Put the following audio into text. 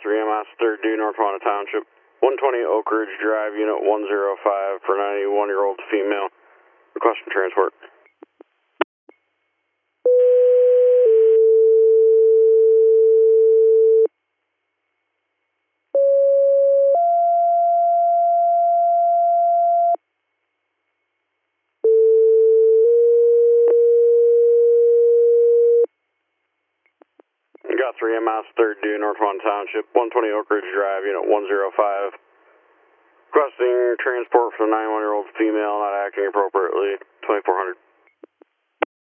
Guthrie, MS, 3rd due, North Wanda Township. 120 Oak Ridge Drive, Unit 105 for 91-year-old female. Requesting transport. Guthrie, MS, 3rd due, North Wanda Township. 120 Oak Ridge Drive, Unit 105. Requesting transport for the 91-year-old female not acting appropriately. 2400.